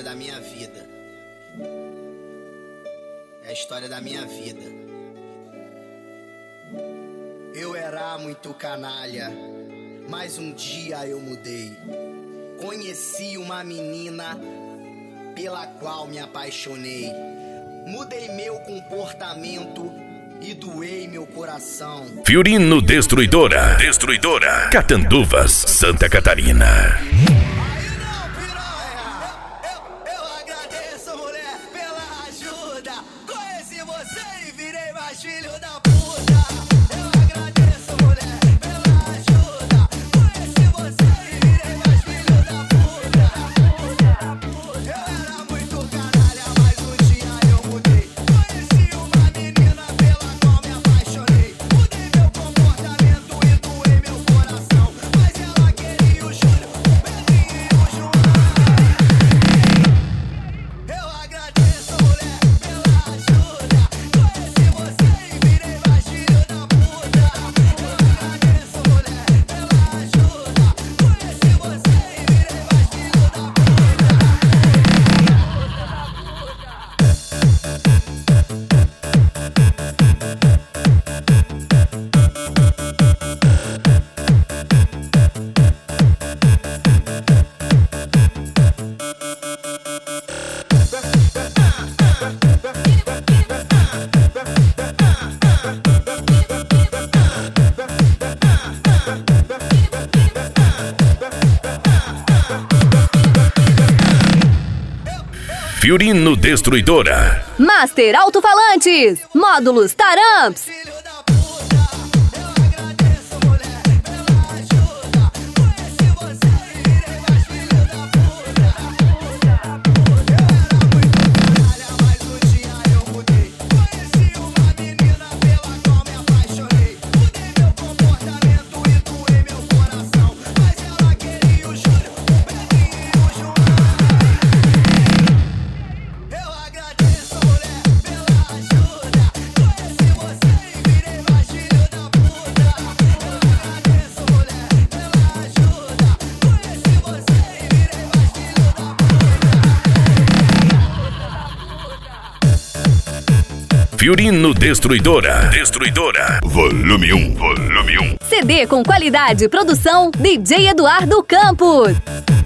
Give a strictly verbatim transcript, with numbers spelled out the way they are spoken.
da minha vida. É a história da minha vida. Eu era muito canalha, mas um dia eu mudei. Conheci uma menina pela qual me apaixonei. Mudei meu comportamento e doei meu coração. Fiorino Destruidora, Destruidora, Catanduvas, Santa Catarina. Filho da puta, eu agradeço, mulher, pela ajuda. Conheci você e virei mais filho da puta. Eu era muito canalha, mas um dia eu mudei. Conheci uma menina pela qual me apaixonei. Mudei meu comportamento e doei meu coração. Mas ela queria o Júlio, o Pedrinho e o João. Eu agradeço, mulher, pela ajuda. Conheci você. Fiorino Destruidora. Master Alto-Falantes, módulos Taramps. Fiorino Destruidora, Destruidora, volume um, volume um. C D com qualidade, produção D J Eduardo Campos.